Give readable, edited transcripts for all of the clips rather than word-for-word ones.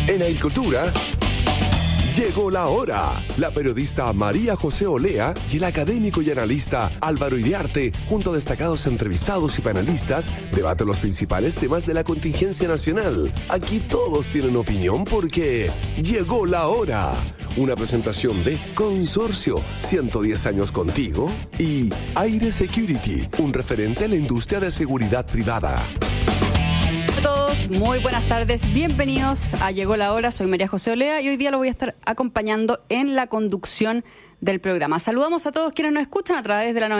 En Agricultura, llegó la hora. La periodista María José Olea y el académico y analista Álvaro Iriarte, junto a destacados entrevistados y panelistas, debaten los principales temas de la contingencia nacional. Aquí todos tienen opinión porque llegó la hora. Una presentación de Consorcio, 110 años contigo, y Aire Security, un referente a la industria de seguridad privada. Hola a todos, muy buenas tardes, bienvenidos a Llegó la Hora, soy María José Olea y hoy día lo voy a estar acompañando en la conducción del programa. Saludamos a todos quienes nos escuchan a través de la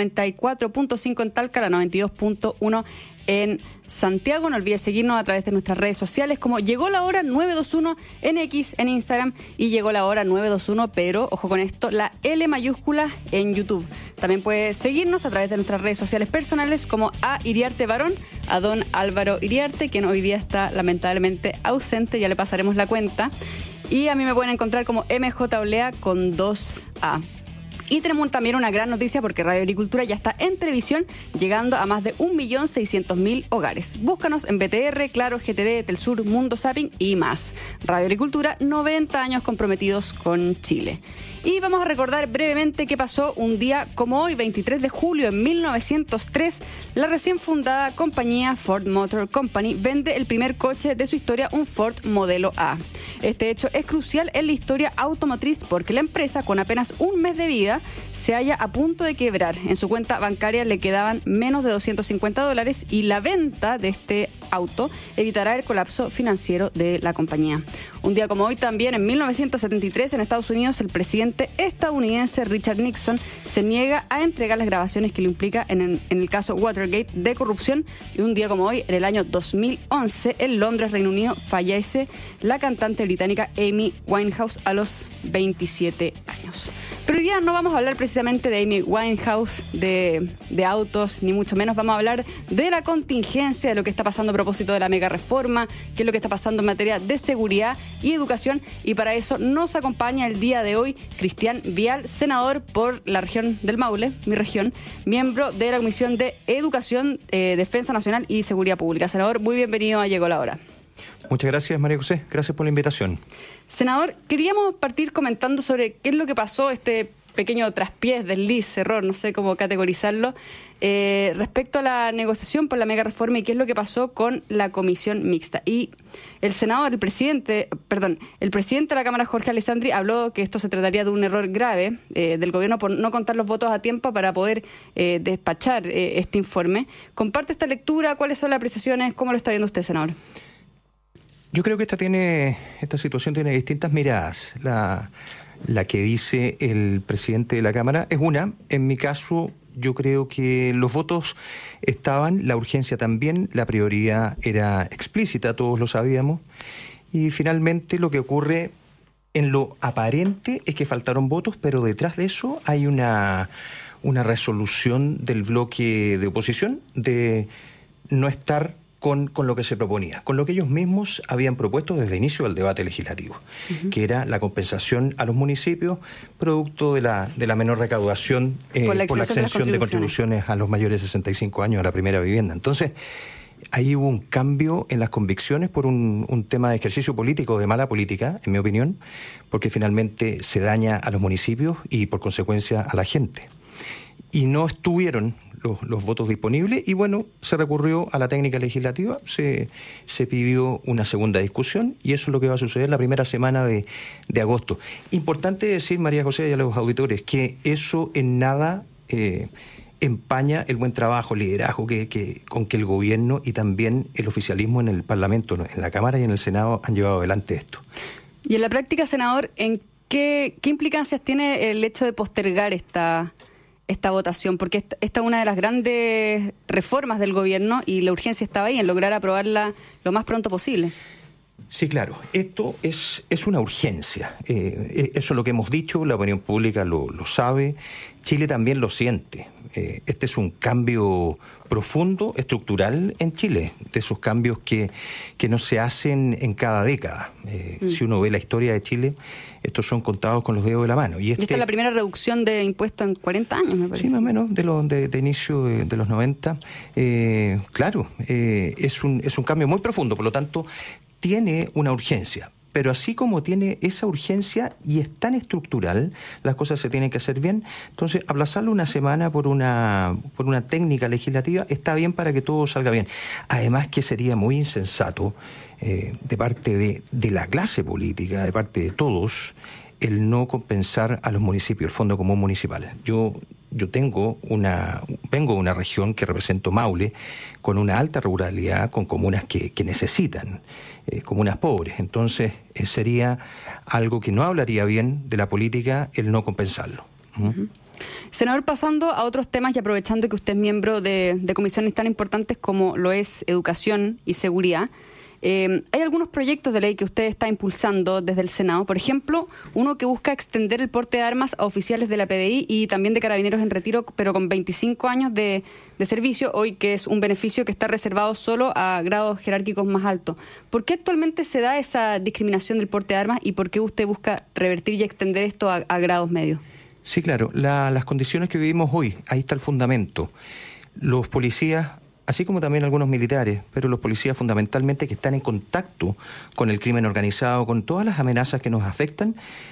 94.5 en Talca, la 92.1 en Santiago. No olvides seguirnos a través de nuestras redes sociales como Llegó la Hora 921 en X, en Instagram, y Llegó la Hora 921, pero ojo con esto, la L mayúscula en YouTube. También puedes seguirnos a través de nuestras redes sociales personales como a Iriarte Barón, a don Álvaro Iriarte, quien hoy día está lamentablemente ausente, ya le pasaremos la cuenta. Y a mí me pueden encontrar como MJ Olea con 2A. Y tenemos también una gran noticia porque Radio Agricultura ya está en televisión, llegando a más de 1.600.000 hogares. Búscanos en BTR, Claro, GTD, Telsur, Mundo Zapping y más. Radio Agricultura, 90 años comprometidos con Chile. Y vamos a recordar brevemente qué pasó un día como hoy, 23 de julio de 1903. La recién fundada compañía Ford Motor Company vende el primer coche de su historia, un Ford Modelo A. Este hecho es crucial en la historia automotriz porque la empresa, con apenas un mes de vida, se halla a punto de quebrar. En su cuenta bancaria le quedaban menos de $250 y la venta de este auto evitará el colapso financiero de la compañía. Un día como hoy también, en 1973, en Estados Unidos, el presidente estadounidense Richard Nixon se niega a entregar las grabaciones que lo implica en el caso Watergate de corrupción. Y un día como hoy, en el año 2011, en Londres, Reino Unido, fallece la cantante británica Amy Winehouse a los 27 años. Pero hoy día no vamos a hablar precisamente de Amy Winehouse, de autos, ni mucho menos. Vamos a hablar de la contingencia, de lo que está pasando a propósito de la mega reforma, qué es lo que está pasando en materia de seguridad y educación. Y para eso nos acompaña el día de hoy Cristian Vial, senador por la región del Maule, mi región, miembro de la Comisión de Educación, Defensa Nacional y Seguridad Pública. Senador, muy bienvenido a Llegó la Hora. Muchas gracias, María José. Gracias por la invitación. Senador, queríamos partir comentando sobre qué es lo que pasó, este pequeño traspiés, desliz, error, no sé cómo categorizarlo, respecto a la negociación por la mega reforma y qué es lo que pasó con la comisión mixta. Y el senador, el presidente de la Cámara, Jorge Alessandri, habló que esto se trataría de un error grave del gobierno por no contar los votos a tiempo para poder despachar este informe. ¿Comparte esta lectura? ¿Cuáles son las apreciaciones? ¿Cómo lo está viendo usted, senador? Yo creo que esta situación tiene distintas miradas. La que dice el presidente de la Cámara es una. En mi caso, yo creo que los votos estaban, la urgencia también, la prioridad era explícita, todos lo sabíamos. Y finalmente lo que ocurre en lo aparente es que faltaron votos, pero detrás de eso hay una resolución del bloque de oposición de no estar con lo que se proponía, con lo que ellos mismos habían propuesto desde el inicio del debate legislativo, que era la compensación a los municipios producto de la menor recaudación por la exención de contribuciones a los mayores de 65 años a la primera vivienda. Entonces, ahí hubo un cambio en las convicciones por un tema de ejercicio político, de mala política, en mi opinión, porque finalmente se daña a los municipios y por consecuencia a la gente. Y no estuvieron los votos disponibles y bueno, se recurrió a la técnica legislativa, se pidió una segunda discusión y eso es lo que va a suceder la primera semana de agosto. Importante decir, María José, y a los auditores, que eso en nada empaña el buen trabajo, el liderazgo con que el gobierno y también el oficialismo en el Parlamento, en la Cámara y en el Senado han llevado adelante esto. Y en la práctica, senador, ¿qué implicancias tiene el hecho de postergar esta votación? Porque esta es una de las grandes reformas del gobierno y la urgencia estaba ahí en lograr aprobarla lo más pronto posible. Sí, claro. Esto es una urgencia. Eso es lo que hemos dicho, la opinión pública lo sabe, Chile también lo siente. Este es un cambio profundo, estructural en Chile, de esos cambios que no se hacen en cada década. Si uno ve la historia de Chile, estos son contados con los dedos de la mano. Y esta es la primera reducción de impuestos en 40 años, me parece. Sí, más o menos, de inicio de los 90. Claro, es un cambio muy profundo, por lo tanto, tiene una urgencia. pero así como tiene esa urgencia y es tan estructural, las cosas se tienen que hacer bien. Entonces, aplazarlo una semana por una técnica legislativa está bien para que todo salga bien. Además que sería muy insensato de parte de la clase política, de parte de todos, el no compensar a los municipios, el Fondo Común Municipal. Yo vengo de una región que represento, Maule, con una alta ruralidad, con comunas que necesitan, comunas pobres. Entonces, sería algo que no hablaría bien de la política el no compensarlo. Uh-huh. Senador, pasando a otros temas y aprovechando que usted es miembro de comisiones tan importantes como lo es Educación y Seguridad, hay algunos proyectos de ley que usted está impulsando desde el Senado. Por ejemplo, uno que busca extender el porte de armas a oficiales de la PDI y también de carabineros en retiro, pero con 25 años de servicio, hoy que es un beneficio que está reservado solo a grados jerárquicos más altos. ¿Por qué actualmente se da esa discriminación del porte de armas y por qué usted busca revertir y extender esto a grados medios? Sí, claro. Las condiciones que vivimos hoy, ahí está el fundamento. Los policías, así como también algunos militares, pero los policías fundamentalmente que están en contacto con el crimen organizado, con todas las amenazas que nos afectan,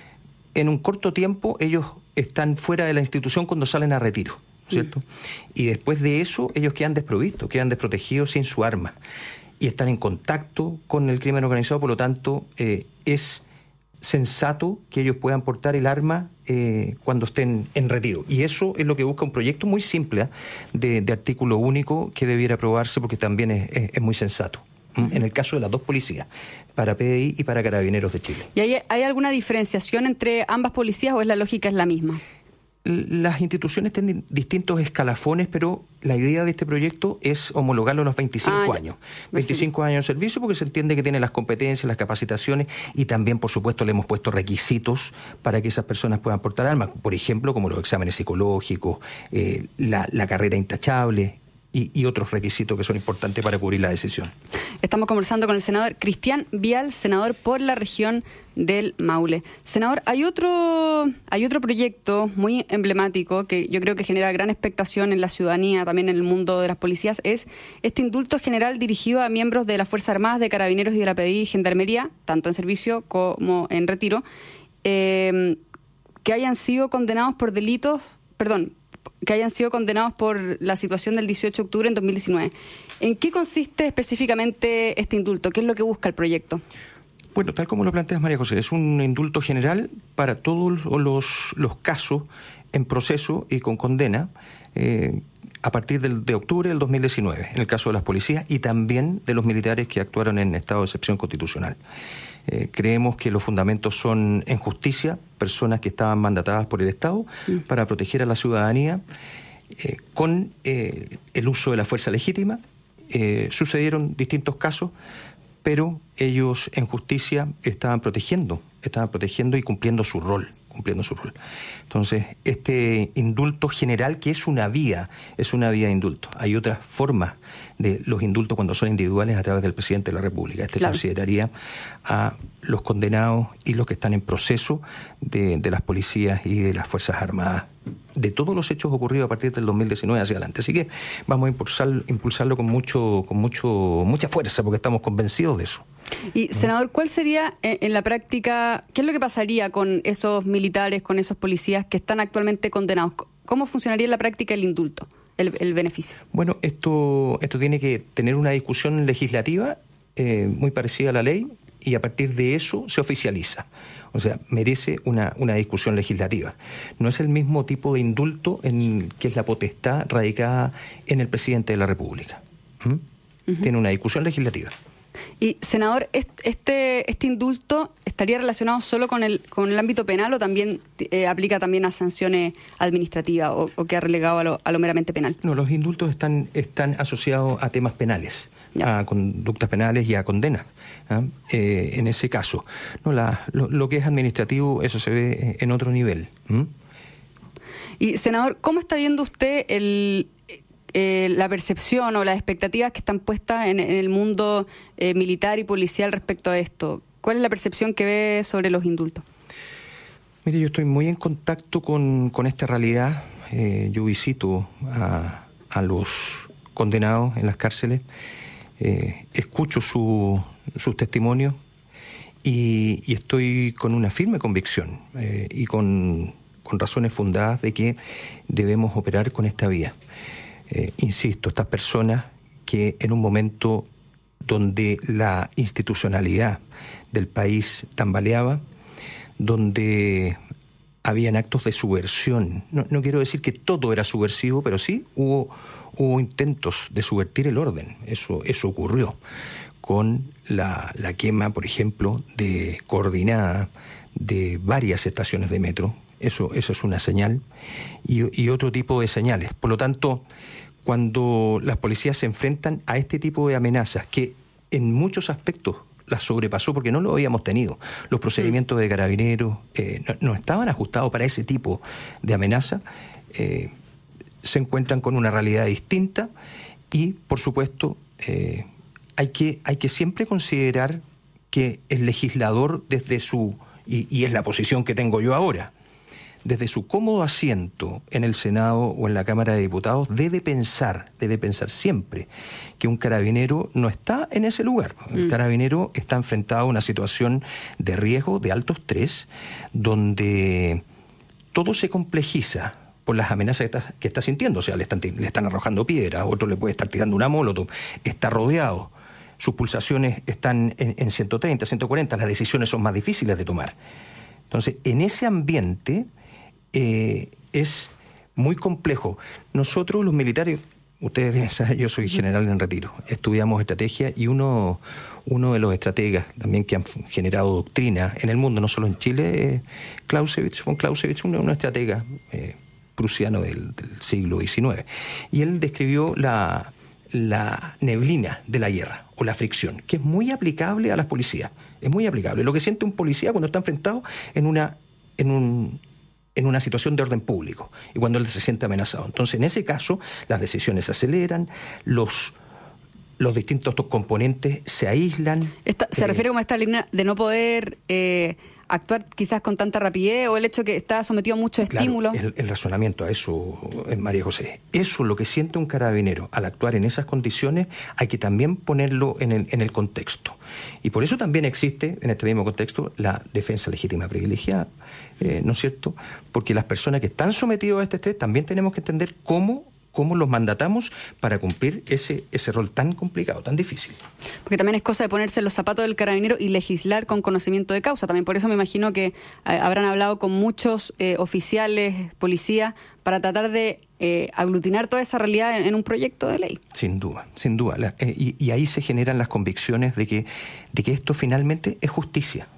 en un corto tiempo ellos están fuera de la institución cuando salen a retiro, ¿cierto? Y después de eso ellos quedan desprovistos, quedan desprotegidos sin su arma y están en contacto con el crimen organizado, por lo tanto es sensato que ellos puedan portar el arma cuando estén en retiro. Y eso es lo que busca un proyecto muy simple de artículo único que debiera aprobarse porque también es muy sensato. En el caso de las dos policías, para PDI y para Carabineros de Chile. ¿Y hay alguna diferenciación entre ambas policías o la lógica es la misma? Las instituciones tienen distintos escalafones, pero la idea de este proyecto es homologarlo a los 25 años. 25 años de servicio porque se entiende que tiene las competencias, las capacitaciones y también, por supuesto, le hemos puesto requisitos para que esas personas puedan portar armas. Por ejemplo, como los exámenes psicológicos, la carrera intachable y otros requisitos que son importantes para cubrir la decisión. Estamos conversando con el senador Cristian Vial, senador por la región del Maule. Senador, hay otro proyecto muy emblemático que yo creo que genera gran expectación en la ciudadanía, también en el mundo de las policías, es este indulto general dirigido a miembros de las Fuerzas Armadas, de Carabineros y de la PDI y Gendarmería, tanto en servicio como en retiro, que hayan sido condenados por la situación del 18 de octubre en 2019. ¿En qué consiste específicamente este indulto? ¿Qué es lo que busca el proyecto? Bueno, tal como lo planteas, María José, es un indulto general para todos los casos en proceso y con condena a partir de octubre del 2019, en el caso de las policías y también de los militares que actuaron en estado de excepción constitucional. Creemos que los fundamentos son en justicia, personas que estaban mandatadas por el Estado para proteger a la ciudadanía con el uso de la fuerza legítima. Sucedieron distintos casos, pero ellos en justicia estaban protegiendo y cumpliendo su rol. Entonces, este indulto general, que es una vía de indulto. Hay otras formas de los indultos cuando son individuales a través del presidente de la República. Claro. Consideraría a los condenados y los que están en proceso de las policías y de las Fuerzas Armadas, de todos los hechos ocurridos a partir del 2019 hacia adelante. Así que vamos a impulsarlo con mucha fuerza, porque estamos convencidos de eso. Y, senador, ¿cuál sería en la práctica, qué es lo que pasaría con esos militares, con esos policías que están actualmente condenados? ¿Cómo funcionaría en la práctica el indulto, el beneficio? Bueno, esto tiene que tener una discusión legislativa muy parecida a la ley y a partir de eso se oficializa. O sea, merece una discusión legislativa. No es el mismo tipo de indulto que es la potestad radicada en el presidente de la República. Tiene una discusión legislativa. Y, senador, ¿este indulto estaría relacionado solo con el ámbito penal o también aplica también a sanciones administrativas o que ha relegado a lo meramente penal? No, los indultos están asociados a temas penales, a conductas penales y a condenas. En ese caso, no, lo que es administrativo, eso se ve en otro nivel. Y, senador, ¿cómo está viendo usted la percepción o las expectativas que están puestas en el mundo militar y policial respecto a esto? ¿Cuál es la percepción que ve sobre los indultos? Mire, yo estoy muy en contacto con esta realidad. Yo visito a los condenados en las cárceles, escucho sus testimonios Y estoy con una firme convicción y con razones fundadas de que debemos operar con esta vía. Insisto, estas personas que en un momento donde la institucionalidad del país tambaleaba, donde habían actos de subversión. No quiero decir que todo era subversivo, pero sí hubo intentos de subvertir el orden. Eso ocurrió con la quema, por ejemplo, coordinada de varias estaciones de metro. Eso es una señal y otro tipo de señales. Por lo tanto, cuando las policías se enfrentan a este tipo de amenazas que en muchos aspectos las sobrepasó porque no lo habíamos tenido. Los procedimientos de carabineros no estaban ajustados para ese tipo de amenaza. Se encuentran con una realidad distinta y, por supuesto, hay que siempre considerar que el legislador desde su, y es la posición que tengo yo ahora, desde su cómodo asiento en el Senado o en la Cámara de Diputados, debe pensar siempre que un carabinero no está en ese lugar. El carabinero está enfrentado a una situación de riesgo, de alto estrés, donde todo se complejiza por las amenazas que está sintiendo. O sea, le están arrojando piedras, otro le puede estar tirando una molotov, está rodeado. Sus pulsaciones están en 130, 140, las decisiones son más difíciles de tomar. Entonces, en ese ambiente es muy complejo. Nosotros, los militares, ustedes deben saber, yo soy general en retiro, estudiamos estrategia y uno de los estrategas también que han generado doctrina en el mundo, no solo en Chile, von Clausewitz, un estratega prusiano del siglo XIX. Y él describió la neblina de la guerra o la fricción, que es muy aplicable a las policías. Es muy aplicable. Lo que siente un policía cuando está enfrentado en una situación de orden público y cuando él se siente amenazado. Entonces, en ese caso, las decisiones se aceleran, los distintos componentes se aíslan. ¿Se refiere como a esta línea de no poder actuar quizás con tanta rapidez o el hecho que está sometido a mucho estímulo? Claro, el razonamiento a eso, María José. Eso, lo que siente un carabinero al actuar en esas condiciones, hay que también ponerlo en el contexto. Y por eso también existe, en este mismo contexto, la defensa legítima privilegiada, ¿no es cierto? Porque las personas que están sometidas a este estrés también tenemos que entender cómo los mandatamos para cumplir ese rol tan complicado, tan difícil. Porque también es cosa de ponerse en los zapatos del carabinero y legislar con conocimiento de causa. También por eso me imagino que habrán hablado con muchos oficiales, policías, para tratar de aglutinar toda esa realidad en un proyecto de ley. Sin duda. Y ahí se generan las convicciones de que esto finalmente es justicia.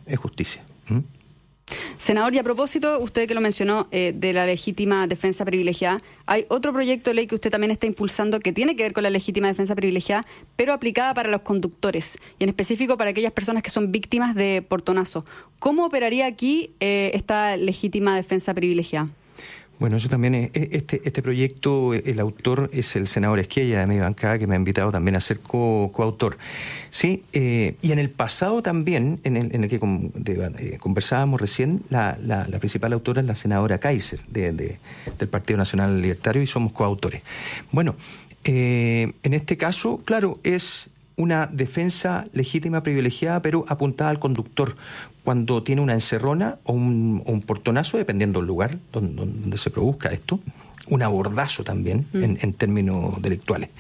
Senador, y a propósito, usted que lo mencionó, de la legítima defensa privilegiada, hay otro proyecto de ley que usted también está impulsando que tiene que ver con la legítima defensa privilegiada, pero aplicada para los conductores y en específico para aquellas personas que son víctimas de portonazo. ¿Cómo operaría aquí esta legítima defensa privilegiada? Bueno, eso también es, este proyecto, el autor es el senador Esquella de mi bancada, que me ha invitado también a ser coautor. Sí, y en el pasado también, en el que conversábamos recién, la principal autora es la senadora Kaiser del Partido Nacional Libertario y somos coautores. Bueno, en este caso, claro, es una defensa legítima privilegiada, pero apuntada al conductor cuando tiene una encerrona o un portonazo, dependiendo del lugar donde se produzca esto, un abordazo también en términos delictuales.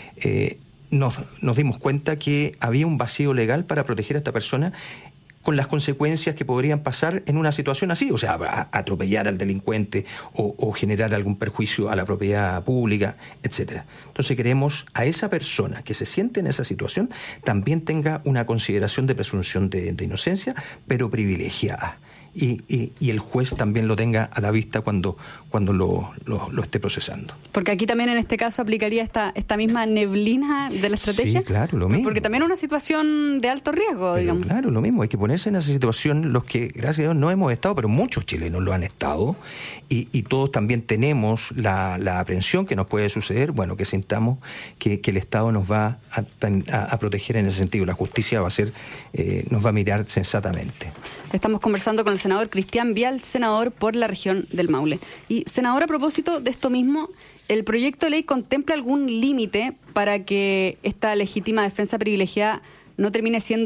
Nos dimos cuenta que había un vacío legal para proteger a esta persona con las consecuencias que podrían pasar en una situación así, o sea, atropellar al delincuente o generar algún perjuicio a la propiedad pública, etcétera. Entonces queremos a esa persona que se siente en esa situación también tenga una consideración de presunción de inocencia, pero privilegiada. Y el juez también lo tenga a la vista cuando lo esté procesando. Porque aquí también en este caso aplicaría esta misma neblina de la estrategia. Sí, claro, lo mismo. Porque también es una situación de alto riesgo, pero digamos. Claro, lo mismo. Hay que ponerse en esa situación los que, gracias a Dios, no hemos estado, pero muchos chilenos lo han estado. Y todos también tenemos la aprensión que nos puede suceder, bueno, que sintamos que el Estado nos va a proteger en ese sentido. La justicia nos va a mirar sensatamente. Estamos conversando con el senador Cristian Vial, senador por la región del Maule. Y, senador, a propósito de esto mismo, ¿el proyecto de ley contempla algún límite para que esta legítima defensa privilegiada no termine siendo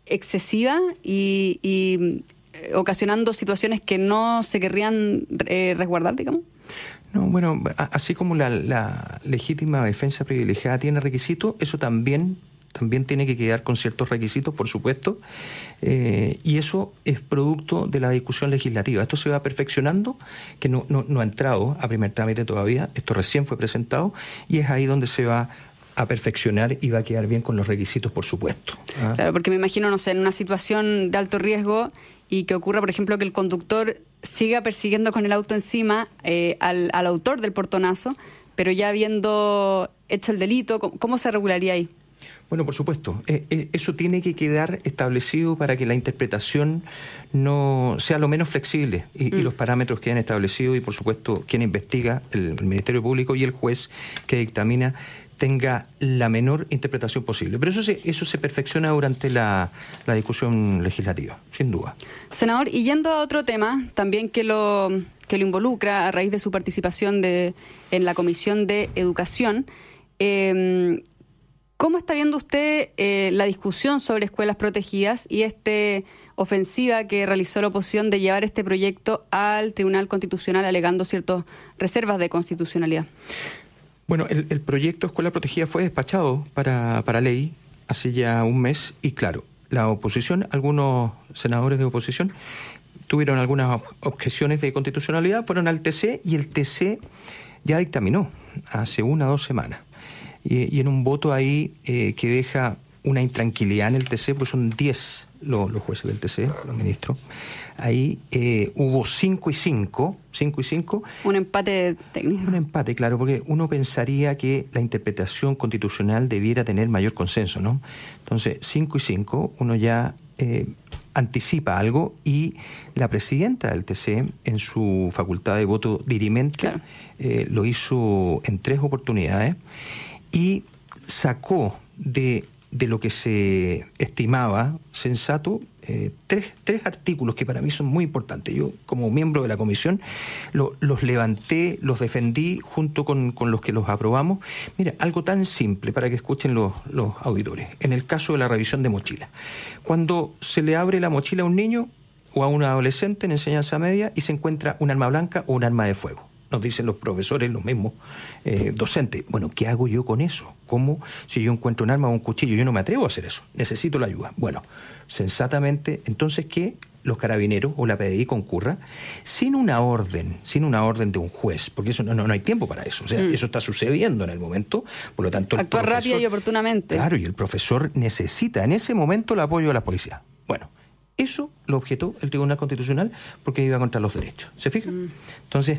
excesiva y ocasionando situaciones que no se querrían resguardar, digamos? No, bueno, así como la legítima defensa privilegiada tiene requisitos, eso también tiene que quedar con ciertos requisitos, por supuesto, y eso es producto de la discusión legislativa. Esto se va perfeccionando, que no ha entrado a primer trámite todavía, esto recién fue presentado, y es ahí donde se va a perfeccionar y va a quedar bien con los requisitos, por supuesto. Claro, porque me imagino, no sé, en una situación de alto riesgo y que ocurra, por ejemplo, que el conductor siga persiguiendo con el auto encima al autor del portonazo, pero ya habiendo hecho el delito, ¿cómo se regularía ahí? Bueno, por supuesto, eso tiene que quedar establecido para que la interpretación no sea lo menos flexible y los parámetros queden establecidos y, por supuesto, quien investiga, el Ministerio Público y el juez que dictamina, tenga la menor interpretación posible. Pero eso se perfecciona durante la discusión legislativa, sin duda. Senador, y yendo a otro tema, también que lo involucra a raíz de su participación en la Comisión de Educación, ¿cómo está viendo usted la discusión sobre escuelas protegidas y esta ofensiva que realizó la oposición de llevar este proyecto al Tribunal Constitucional alegando ciertas reservas de constitucionalidad? Bueno, el proyecto Escuela Protegida fue despachado para ley hace ya un mes y, claro, la oposición, algunos senadores de oposición tuvieron algunas objeciones de constitucionalidad, fueron al TC y el TC ya dictaminó hace 1 o 2 semanas. Y en un voto ahí que deja una intranquilidad en el TC, porque son 10 los jueces del TC, los ministros. Ahí hubo 5 y 5. Un empate técnico. Un empate, claro, porque uno pensaría que la interpretación constitucional debiera tener mayor consenso, ¿no? Entonces, 5 y 5, uno ya anticipa algo y la presidenta del TC, en su facultad de voto dirimente, claro, lo hizo en 3 oportunidades y sacó de lo que se estimaba sensato 3 artículos que para mí son muy importantes. Yo, como miembro de la comisión, los levanté, los defendí junto con los que los aprobamos. Mira, algo tan simple para que escuchen los auditores. En el caso de la revisión de mochila. Cuando se le abre la mochila a un niño o a un adolescente en enseñanza media y se encuentra un arma blanca o un arma de fuego. Nos dicen los profesores, los mismos docentes, bueno, ¿qué hago yo con eso? ¿Cómo? Si yo encuentro un arma o un cuchillo, yo no me atrevo a hacer eso, necesito la ayuda. Bueno, sensatamente, entonces que los carabineros o la PDI concurra sin una orden de un juez, porque eso no hay tiempo para eso, o sea, eso está sucediendo en el momento, por lo tanto... Actuar rápido y oportunamente. Claro, y el profesor necesita en ese momento el apoyo de la policía. Bueno, eso lo objetó el Tribunal Constitucional porque iba contra los derechos. ¿Se fijan? Entonces,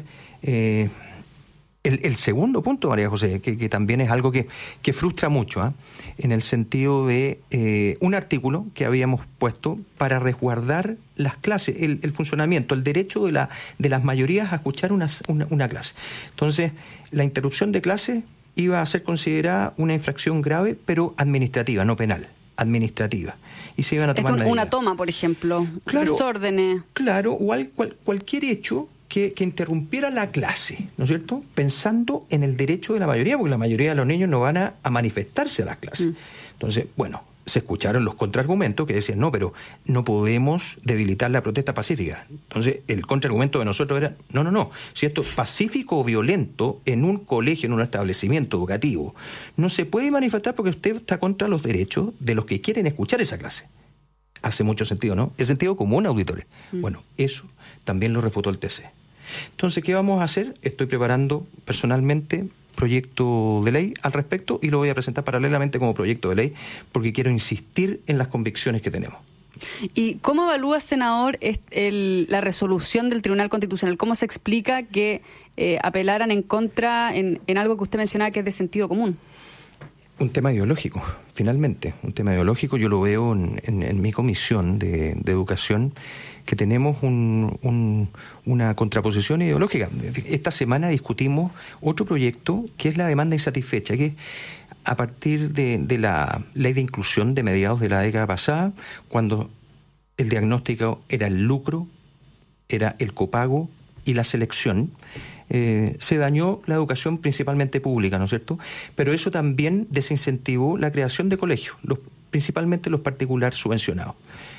el segundo punto, María José, que también es algo que frustra mucho, en el sentido de un artículo que habíamos puesto para resguardar las clases, el funcionamiento, el derecho de las mayorías a escuchar una clase. Entonces, la interrupción de clase iba a ser considerada una infracción grave, pero administrativa, no penal. Administrativa. Y se iban a tomar medidas. Una toma, por ejemplo, claro, desórdenes. Claro, o cualquier hecho que interrumpiera la clase, ¿no es cierto? Pensando en el derecho de la mayoría, porque la mayoría de los niños no van a manifestarse a las clases. Entonces, bueno, se escucharon los contraargumentos que decían, no, pero no podemos debilitar la protesta pacífica. Entonces, el contraargumento de nosotros era, no, si esto es pacífico o violento en un colegio, en un establecimiento educativo, no se puede manifestar porque usted está contra los derechos de los que quieren escuchar esa clase. Hace mucho sentido, ¿no? Es sentido común, auditores. Bueno, eso también lo refutó el TC. Entonces, ¿qué vamos a hacer? Estoy preparando personalmente proyecto de ley al respecto y lo voy a presentar paralelamente como proyecto de ley porque quiero insistir en las convicciones que tenemos. ¿Y cómo evalúa, senador, la resolución del Tribunal Constitucional? ¿Cómo se explica que apelaran en contra en algo que usted mencionaba que es de sentido común? Un tema ideológico, finalmente, un tema ideológico. Yo lo veo en mi comisión de educación, que tenemos una contraposición ideológica. Esta semana discutimos otro proyecto que es la demanda insatisfecha, que a partir de la ley de inclusión de mediados de la década pasada, cuando el diagnóstico era el lucro, era el copago y la selección, se dañó la educación principalmente pública, ¿no es cierto? Pero eso también desincentivó la creación de colegios. Los principalmente los particulares subvencionados.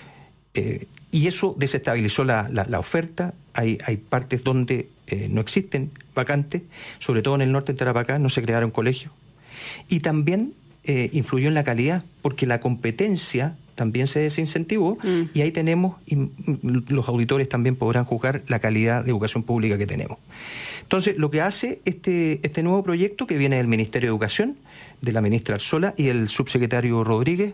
Y eso desestabilizó la oferta. Hay partes donde no existen vacantes, sobre todo en el norte de Tarapacá, no se crearon colegios. Y también influyó en la calidad, porque la competencia también se desincentivó, y ahí tenemos, y los auditores también podrán juzgar la calidad de educación pública que tenemos. Entonces, lo que hace este nuevo proyecto, que viene del Ministerio de Educación, de la ministra Arzola y el subsecretario Rodríguez,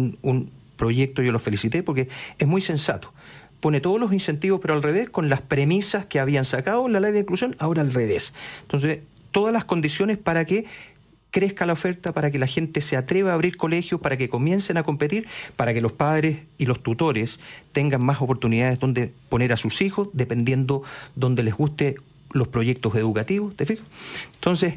un proyecto, yo lo felicité porque es muy sensato. Pone todos los incentivos, pero al revés, con las premisas que habían sacado en la ley de inclusión, ahora al revés. Entonces, todas las condiciones para que crezca la oferta, para que la gente se atreva a abrir colegios, para que comiencen a competir, para que los padres y los tutores tengan más oportunidades donde poner a sus hijos, dependiendo donde les guste los proyectos educativos, ¿te fijas? Entonces,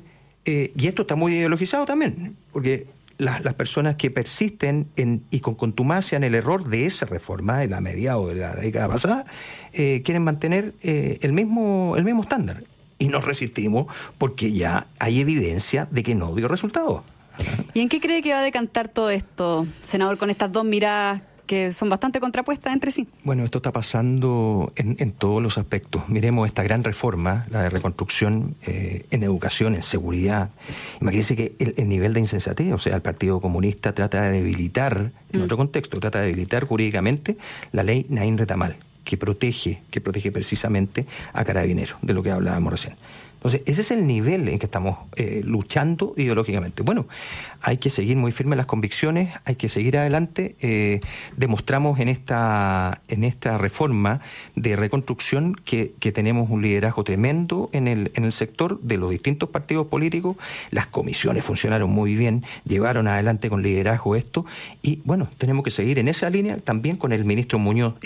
y esto está muy ideologizado también, porque las personas que persisten y con contumacia en el error de esa reforma, en la mediados de la década pasada, quieren mantener el mismo estándar. Y nos resistimos porque ya hay evidencia de que no dio resultado. ¿Y en qué cree que va a decantar todo esto, senador, con estas dos miradas que son bastante contrapuestas entre sí? Bueno, esto está pasando en todos los aspectos. Miremos esta gran reforma, la de reconstrucción en educación, en seguridad. Imagínense que el nivel de insensatez, o sea, el Partido Comunista trata de debilitar, en otro contexto, trata de debilitar jurídicamente la ley Naín Retamal, que protege precisamente a Carabineros, de lo que hablábamos recién. Entonces, ese es el nivel en que estamos luchando ideológicamente. Bueno, hay que seguir muy firmes las convicciones, hay que seguir adelante. Demostramos en esta reforma de reconstrucción que tenemos un liderazgo tremendo en el sector de los distintos partidos políticos. Las comisiones funcionaron muy bien, llevaron adelante con liderazgo esto, y bueno, tenemos que seguir en esa línea también con el ministro Muñoz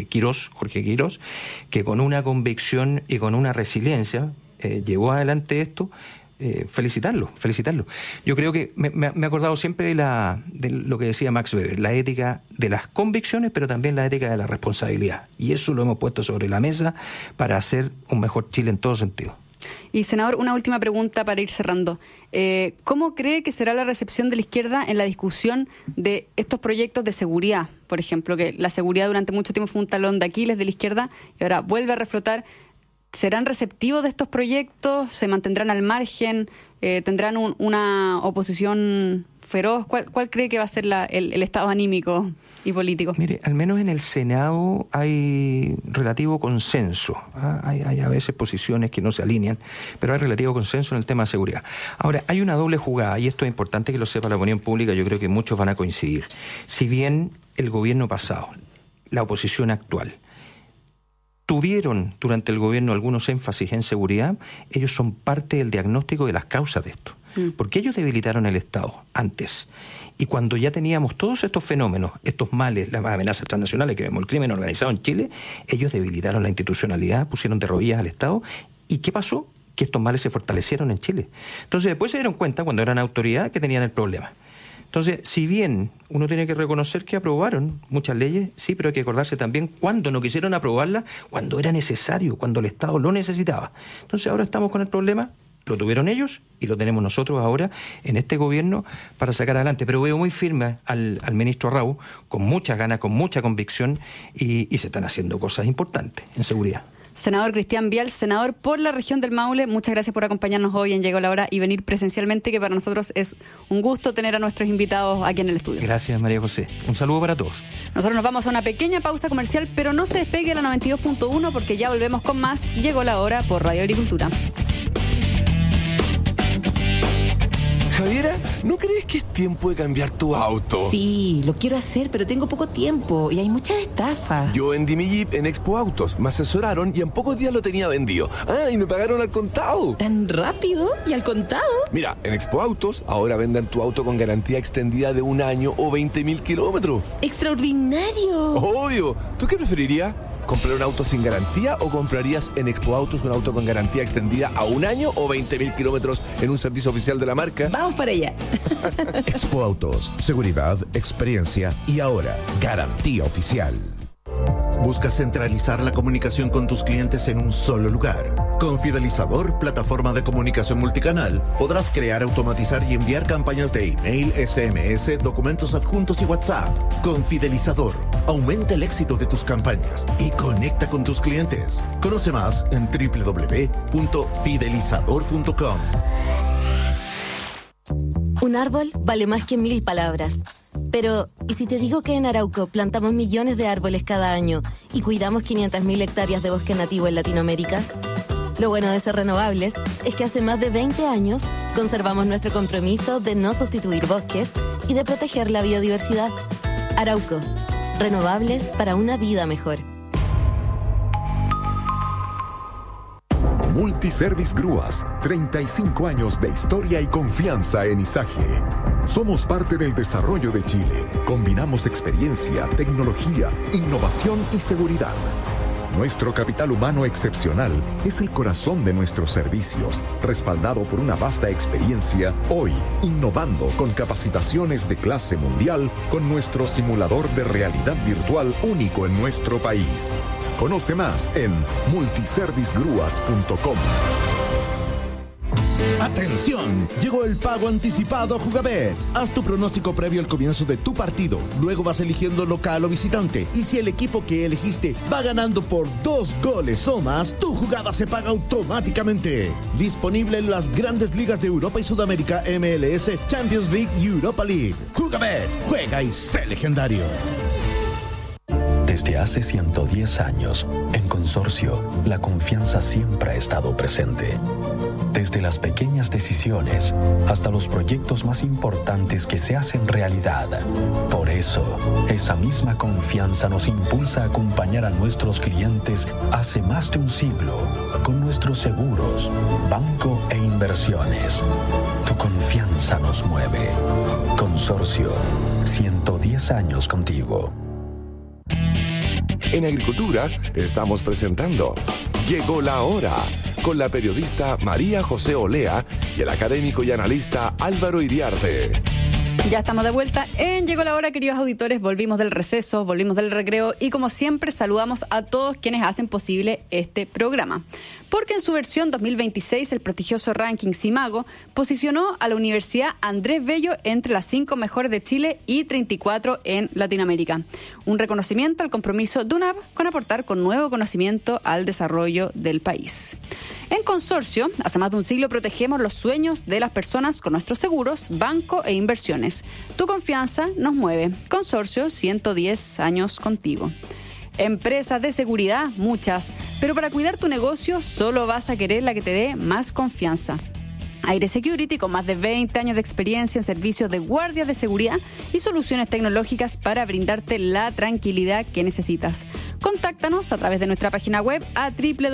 Jorge Quirós, que con una convicción y con una resiliencia llevó adelante esto. Felicitarlo. Yo creo que me he acordado siempre de lo que decía Max Weber, la ética de las convicciones, pero también la ética de la responsabilidad. Y eso lo hemos puesto sobre la mesa para hacer un mejor Chile en todo sentido. Y, senador, una última pregunta para ir cerrando. ¿Cómo cree que será la recepción de la izquierda en la discusión de estos proyectos de seguridad? Por ejemplo, que la seguridad durante mucho tiempo fue un talón de Aquiles de la izquierda y ahora vuelve a reflotar. ¿Serán receptivos de estos proyectos? ¿Se mantendrán al margen? ¿Tendrán una oposición feroz? ¿Cuál cree que va a ser el estado anímico y político? Mire, al menos en el Senado hay relativo consenso. Hay a veces posiciones que no se alinean, pero hay relativo consenso en el tema de seguridad. Ahora, hay una doble jugada, y esto es importante que lo sepa la opinión pública, yo creo que muchos van a coincidir. Si bien el gobierno pasado, la oposición actual, tuvieron durante el gobierno algunos énfasis en seguridad, ellos son parte del diagnóstico de las causas de esto. Porque ellos debilitaron el Estado antes. Y cuando ya teníamos todos estos fenómenos, estos males, las amenazas transnacionales que vemos, el crimen organizado en Chile, ellos debilitaron la institucionalidad, pusieron de rodillas al Estado. ¿Y qué pasó? Que estos males se fortalecieron en Chile. Entonces después se dieron cuenta, cuando eran autoridad, que tenían el problema. Entonces, si bien uno tiene que reconocer que aprobaron muchas leyes, sí, pero hay que acordarse también cuando no quisieron aprobarlas, cuando era necesario, cuando el Estado lo necesitaba. Entonces, ahora estamos con el problema, lo tuvieron ellos y lo tenemos nosotros ahora en este gobierno para sacar adelante. Pero veo muy firme al ministro Raúl, con muchas ganas, con mucha convicción, y se están haciendo cosas importantes en seguridad. Senador Cristian Vial, senador por la región del Maule, muchas gracias por acompañarnos hoy en Llegó la Hora y venir presencialmente, que para nosotros es un gusto tener a nuestros invitados aquí en el estudio. Gracias, María José. Un saludo para todos. Nosotros nos vamos a una pequeña pausa comercial, pero no se despegue a la 92.1 porque ya volvemos con más Llegó la Hora por Radio Agricultura. Javiera, ¿no crees que es tiempo de cambiar tu auto? Sí, lo quiero hacer, pero tengo poco tiempo y hay muchas estafas. Yo vendí mi Jeep en Expo Autos, me asesoraron y en pocos días lo tenía vendido. Y me pagaron al contado. ¿Tan rápido? ¿Y al contado? Mira, en Expo Autos ahora venden tu auto con garantía extendida de 1 año o 20.000 kilómetros. ¡Extraordinario! Obvio. ¿Tú qué preferirías? ¿Comprar un auto sin garantía o comprarías en Expo Autos un auto con garantía extendida a 1 año o 20.000 kilómetros en un servicio oficial de la marca? Vamos para allá. Expo Autos, seguridad, experiencia y ahora garantía oficial. ¿Buscas centralizar la comunicación con tus clientes en un solo lugar? Con Fidelizador, plataforma de comunicación multicanal, podrás crear, automatizar y enviar campañas de email, SMS, documentos adjuntos y WhatsApp. Con Fidelizador, aumenta el éxito de tus campañas y conecta con tus clientes. Conoce más en www.fidelizador.com. Un árbol vale más que 1000 palabras. Pero, ¿y si te digo que en Arauco plantamos millones de árboles cada año y cuidamos 500.000 hectáreas de bosque nativo en Latinoamérica? Lo bueno de ser renovables es que hace más de 20 años conservamos nuestro compromiso de no sustituir bosques y de proteger la biodiversidad. Arauco, renovables para una vida mejor. Multiservice Grúas, 35 años de historia y confianza en Izaje. Somos parte del desarrollo de Chile. Combinamos experiencia, tecnología, innovación y seguridad. Nuestro capital humano excepcional es el corazón de nuestros servicios, respaldado por una vasta experiencia, hoy innovando con capacitaciones de clase mundial con nuestro simulador de realidad virtual único en nuestro país. Conoce más en multiservicegrúas.com. ¡Atención! Llegó el pago anticipado a Jugabet. Haz tu pronóstico previo al comienzo de tu partido. Luego vas eligiendo local o visitante. Y si el equipo que elegiste va ganando por 2 goles o más, tu jugada se paga automáticamente. Disponible en las grandes ligas de Europa y Sudamérica, MLS, Champions League y Europa League. Jugabet. Juega y sé legendario. Desde hace 110 años, en Consorcio, la confianza siempre ha estado presente. Desde las pequeñas decisiones hasta los proyectos más importantes que se hacen realidad. Por eso, esa misma confianza nos impulsa a acompañar a nuestros clientes hace más de un siglo con nuestros seguros, banco e inversiones. Tu confianza nos mueve. Consorcio, 110 años contigo. En Agricultura estamos presentando Llegó la Hora, con la periodista María José Olea y el académico y analista Álvaro Iriarte. Ya estamos de vuelta en Llegó la Hora, queridos auditores. Volvimos del receso, volvimos del recreo y como siempre saludamos a todos quienes hacen posible este programa. Porque en su versión 2026 el prestigioso ranking CIMAGO posicionó a la Universidad Andrés Bello entre las 5 mejores de Chile y 34 en Latinoamérica. Un reconocimiento al compromiso de UNAP con aportar con nuevo conocimiento al desarrollo del país. En Consorcio, hace más de un siglo protegemos los sueños de las personas con nuestros seguros, banco e inversiones. Tu confianza nos mueve. Consorcio, 110 años contigo. Empresas de seguridad, muchas, pero para cuidar tu negocio solo vas a querer la que te dé más confianza. Aire Security, con más de 20 años de experiencia en servicios de guardia de seguridad y soluciones tecnológicas para brindarte la tranquilidad que necesitas. Contáctanos a través de nuestra página web a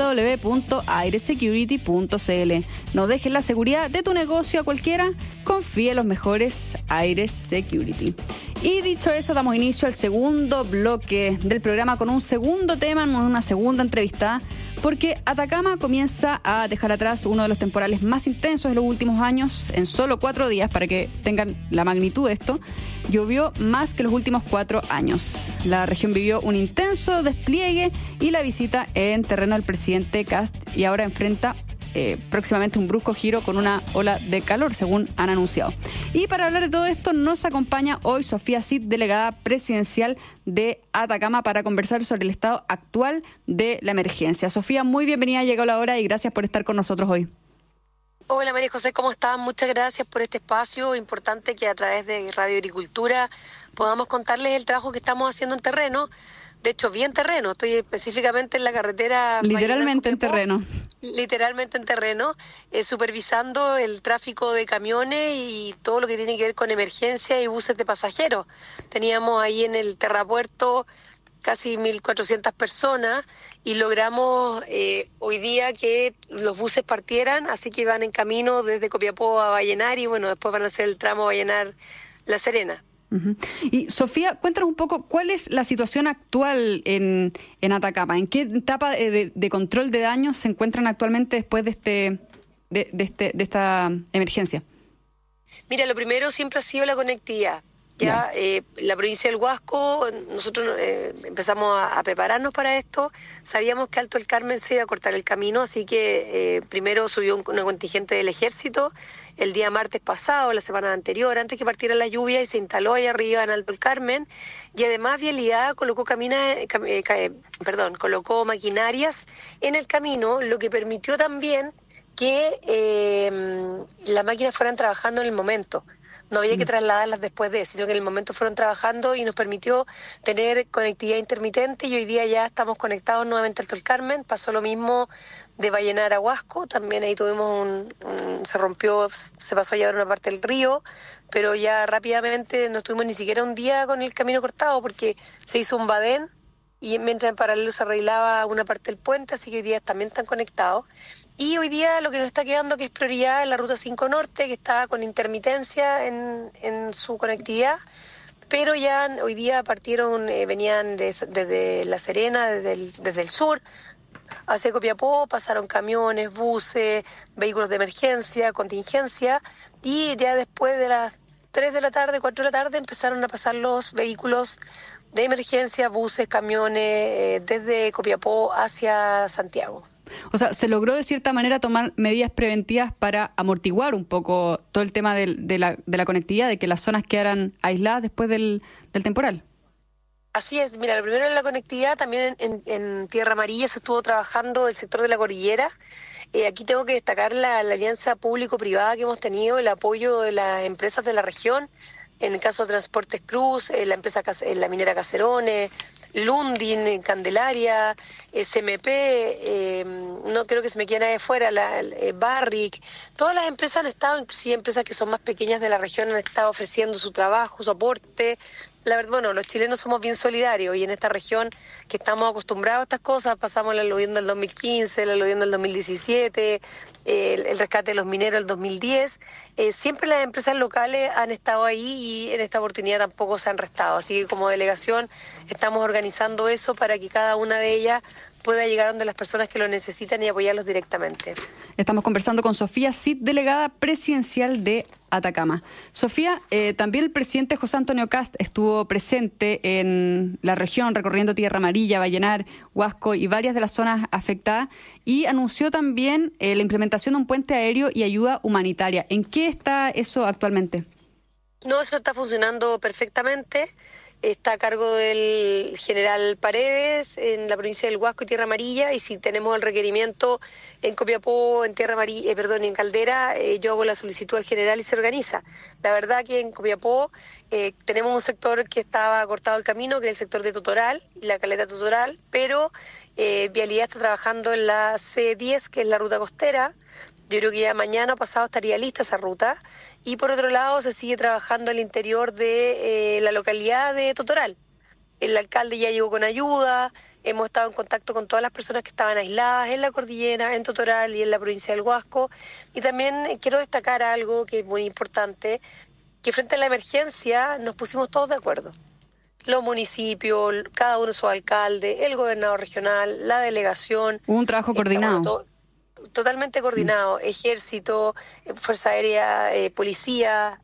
www.airesecurity.cl. No dejes la seguridad de tu negocio a cualquiera, confía en los mejores Aire Security. Y dicho eso, damos inicio al segundo bloque del programa con un segundo tema, una segunda entrevista, porque Atacama comienza a dejar atrás uno de los temporales más intensos de los últimos años. En solo 4 días, para que tengan la magnitud de esto, llovió más que los últimos 4 años. La región vivió un intenso despliegue y la visita en terreno del presidente Kast, y ahora enfrenta próximamente un brusco giro con una ola de calor, según han anunciado. Y para hablar de todo esto nos acompaña hoy Sofía Cid, delegada presidencial de Atacama, para conversar sobre el estado actual de la emergencia. Sofía, muy bienvenida, llegó la hora y gracias por estar con nosotros hoy. Hola María José, ¿cómo estás? Muchas gracias por este espacio importante que a través de Radio Agricultura podamos contarles el trabajo que estamos haciendo en terreno. De hecho, vi en terreno, estoy específicamente en la carretera. Literalmente en terreno. Literalmente en terreno, supervisando el tráfico de camiones y todo lo que tiene que ver con emergencia y buses de pasajeros. Teníamos ahí en el terrapuerto casi 1.400 personas y logramos hoy día que los buses partieran, así que van en camino desde Copiapó a Vallenar y bueno, después van a hacer el tramo Vallenar-La Serena. Uh-huh. Y Sofía, cuéntanos un poco cuál es la situación actual en Atacama, en qué etapa de control de daños se encuentran actualmente después de esta emergencia. Mira, lo primero siempre ha sido la conectividad. Ya, la provincia del Huasco, nosotros empezamos a prepararnos para esto. Sabíamos que Alto del Carmen se iba a cortar el camino, así que primero subió una contingente del ejército el día martes pasado, la semana anterior, antes que partiera la lluvia, y se instaló ahí arriba en Alto del Carmen. Y además Vialidad colocó colocó maquinarias en el camino, lo que permitió también que las máquinas fueran trabajando en el momento. No había que trasladarlas después sino que en el momento fueron trabajando y nos permitió tener conectividad intermitente, y hoy día ya estamos conectados nuevamente a Alto del Carmen. Pasó lo mismo de Vallenar a Huasco, también ahí tuvimos se pasó a llevar una parte del río, pero ya rápidamente no estuvimos ni siquiera un día con el camino cortado porque se hizo un badén y mientras en paralelo se arreglaba una parte del puente, así que hoy día también están conectados. Y hoy día lo que nos está quedando que es prioridad es la Ruta 5 Norte, que está con intermitencia en su conectividad, pero ya hoy día venían desde La Serena, desde el sur, hacia Copiapó, pasaron camiones, buses, vehículos de emergencia, contingencia, y ya después de las 3 de la tarde, 4 de la tarde, empezaron a pasar los vehículos de emergencia, buses, camiones, desde Copiapó hacia Santiago. O sea, ¿se logró de cierta manera tomar medidas preventivas para amortiguar un poco todo el tema de la conectividad, de que las zonas quedaran aisladas después del temporal? Así es, mira, lo primero en la conectividad, también en Tierra Amarilla se estuvo trabajando el sector de la cordillera. Aquí tengo que destacar la alianza público-privada que hemos tenido, el apoyo de las empresas de la región. En el caso de Transportes Cruz, la minera Caserones, Lundin, Candelaria, SMP, no creo que se me quede nadie de fuera, Barrick, todas las empresas han estado, inclusive empresas que son más pequeñas de la región, han estado ofreciendo su trabajo, su aporte. La verdad, bueno, los chilenos somos bien solidarios y en esta región que estamos acostumbrados a estas cosas, pasamos el aluvión del 2015, el aluvión del 2017, el rescate de los mineros del 2010, siempre las empresas locales han estado ahí y en esta oportunidad tampoco se han restado. Así que como delegación estamos organizando eso para que cada una de ellas pueda llegar donde las personas que lo necesitan y apoyarlos directamente. Estamos conversando con Sofía Cid, delegada presidencial de Atacama. Sofía, también el presidente José Antonio Kast estuvo presente en la región, recorriendo Tierra Amarilla, Vallenar, Huasco y varias de las zonas afectadas, y anunció también la implementación de un puente aéreo y ayuda humanitaria. ¿En qué está eso actualmente? No, eso está funcionando perfectamente. Está a cargo del general Paredes en la provincia del Huasco y Tierra Amarilla, y si tenemos el requerimiento en Copiapó, en Tierra Amarilla, en Caldera, yo hago la solicitud al general y se organiza. La verdad que en Copiapó tenemos un sector que estaba cortado el camino, que es el sector de Totoral y la caleta Totoral, pero Vialidad está trabajando en la C10, que es la ruta costera. Yo creo que ya mañana o pasado estaría lista esa ruta. Y por otro lado se sigue trabajando al interior de la localidad de Totoral. El alcalde ya llegó con ayuda, hemos estado en contacto con todas las personas que estaban aisladas en la cordillera, en Totoral y en la provincia del Huasco. Y también quiero destacar algo que es muy importante, que frente a la emergencia nos pusimos todos de acuerdo. Los municipios, cada uno su alcalde, el gobernador regional, la delegación. Hubo un trabajo coordinado. Totalmente coordinado, ejército, fuerza aérea, policía,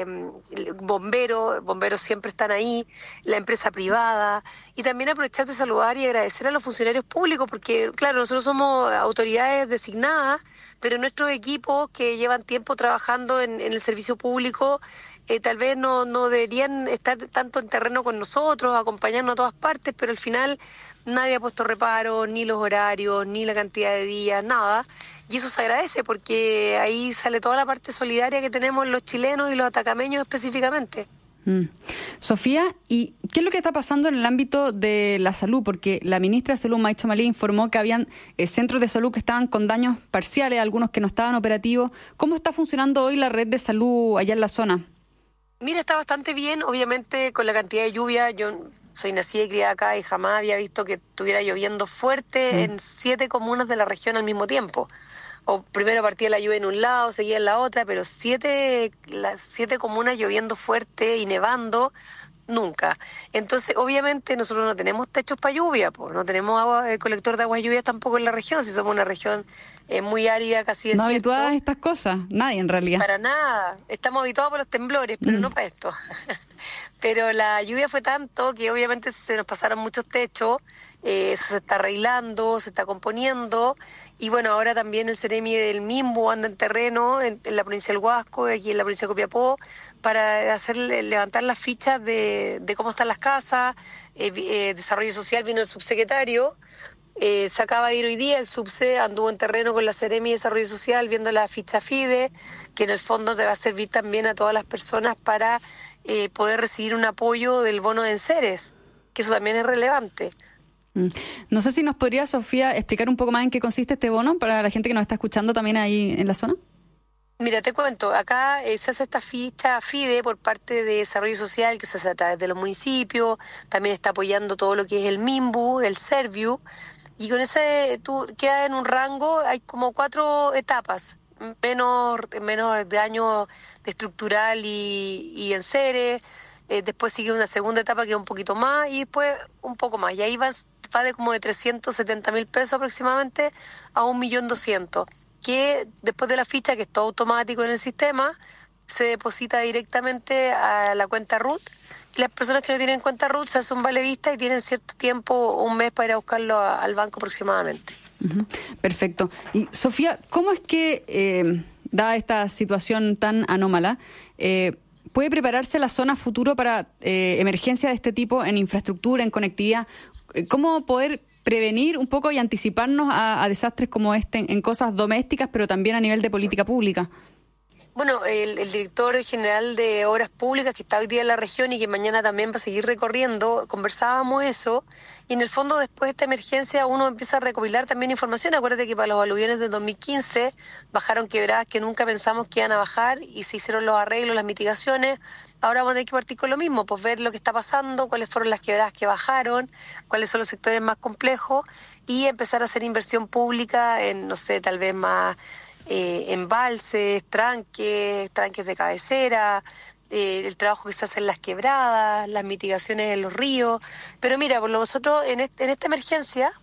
bomberos siempre están ahí, la empresa privada, y también aprovechar de saludar y agradecer a los funcionarios públicos, porque claro, nosotros somos autoridades designadas, pero nuestros equipos que llevan tiempo trabajando en el servicio público, tal vez no deberían estar tanto en terreno con nosotros, acompañarnos a todas partes, pero al final nadie ha puesto reparo, ni los horarios, ni la cantidad de días, nada. Y eso se agradece porque ahí sale toda la parte solidaria que tenemos los chilenos y los atacameños específicamente. Sofía, ¿y qué es lo que está pasando en el ámbito de la salud? Porque la ministra de Salud, Maicho Malí, informó que habían centros de salud que estaban con daños parciales, algunos que no estaban operativos. ¿Cómo está funcionando hoy la red de salud allá en la zona? Mira, está bastante bien, obviamente con la cantidad de lluvia. Yo soy nacida y criada acá y jamás había visto que estuviera lloviendo fuerte en 7 comunas de la región al mismo tiempo. O primero partía la lluvia en un lado, seguía en la otra, pero las 7 comunas lloviendo fuerte y nevando Nunca. Entonces, obviamente, nosotros no tenemos techos para lluvia, pues, no tenemos colector de aguas lluvias tampoco en la región, si somos una región muy árida, casi desierto. No habituada a estas cosas, nadie en realidad. Para nada. Estamos habituados por los temblores, pero no para esto. Pero la lluvia fue tanto que obviamente se nos pasaron muchos techos, eso se está arreglando, se está componiendo, y bueno, ahora también el Ceremi del Mimbu anda en terreno en la provincia del Huasco, aquí en la provincia de Copiapó, para levantar las fichas de cómo están las casas. Desarrollo Social vino el subsecretario, se acaba de ir hoy día, el subse anduvo en terreno con la Ceremi de Desarrollo Social viendo la ficha FIDE, que en el fondo te va a servir también a todas las personas para poder recibir un apoyo del bono de enseres, que eso también es relevante. No sé si nos podría, Sofía, explicar un poco más en qué consiste este bono para la gente que nos está escuchando también ahí en la zona. Mira, te cuento, acá se hace esta ficha FIDE por parte de Desarrollo Social, que se hace a través de los municipios, también está apoyando todo lo que es el MIMBU, el Serviu, y con ese tú quedas en un rango, hay como 4 etapas, menos daño de estructural y enseres, después sigue una segunda etapa que es un poquito más y después un poco más, y ahí va de como de 370.000 pesos aproximadamente a 1.200.000, que después de la ficha, que es todo automático en el sistema, se deposita directamente a la cuenta RUT. Y las personas que no tienen cuenta RUT se hacen un vale vista y tienen cierto tiempo, un mes, para ir a buscarlo al banco aproximadamente. Perfecto. Y Sofía, ¿cómo es que, dada esta situación tan anómala, puede prepararse la zona futuro para emergencias de este tipo en infraestructura, en conectividad? ¿Cómo poder prevenir un poco y anticiparnos a desastres como este en cosas domésticas, pero también a nivel de política pública? Bueno, el director general de Obras Públicas, que está hoy día en la región y que mañana también va a seguir recorriendo, conversábamos eso, y en el fondo después de esta emergencia uno empieza a recopilar también información. Acuérdate que para los aluviones del 2015 bajaron quebradas que nunca pensamos que iban a bajar y se hicieron los arreglos, las mitigaciones. Ahora vamos a tener que partir con lo mismo, pues ver lo que está pasando, cuáles fueron las quebradas que bajaron, cuáles son los sectores más complejos, y empezar a hacer inversión pública en, no sé, tal vez más embalses, tranques de cabecera, el trabajo que se hace en las quebradas, las mitigaciones en los ríos. Pero mira, por nosotros en esta emergencia...